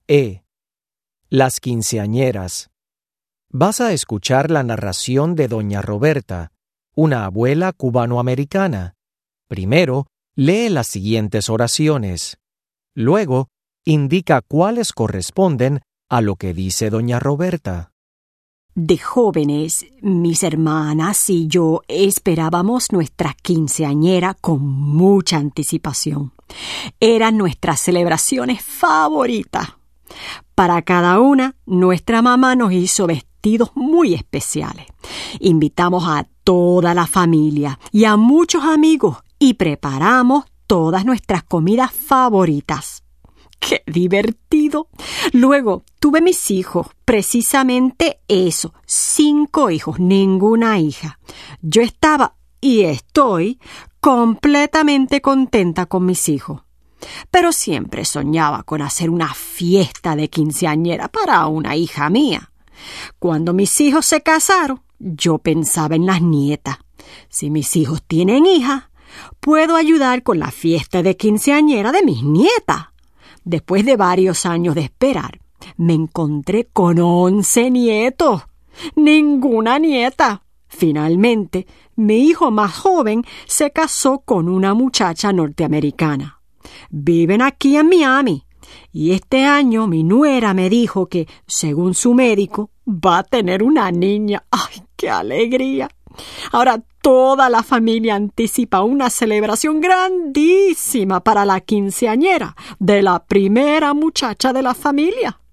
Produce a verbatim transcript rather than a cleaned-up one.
E. Las quinceañeras. Vas a escuchar la narración de Doña Roberta, una abuela cubanoamericana. Primero, lee las siguientes oraciones. Luego, indica cuáles corresponden a lo que dice Doña Roberta. De jóvenes, mis hermanas y yo esperábamos nuestra quinceañera con mucha anticipación. Eran nuestras celebraciones favoritas. Para cada una, nuestra mamá nos hizo vestidos muy especiales. Invitamos a toda la familia y a muchos amigos y preparamos todas nuestras comidas favoritas. ¡Qué divertido! Luego tuve mis hijos, precisamente eso, cinco hijos, ninguna hija. Yo estaba y estoy completamente contenta con mis hijos. Pero siempre soñaba con hacer una fiesta de quinceañera para una hija mía. Cuando mis hijos se casaron, yo pensaba en las nietas. Si mis hijos tienen hijas, puedo ayudar con la fiesta de quinceañera de mis nietas. Después de varios años de esperar, me encontré con once nietos. Ninguna nieta. Finalmente, mi hijo más joven se casó con una muchacha norteamericana. Viven aquí en Miami. Y este año mi nuera me dijo que, según su médico, va a tener una niña. ¡Ay, qué alegría! Ahora toda la familia anticipa una celebración grandísima para la quinceañera de la primera muchacha de la familia.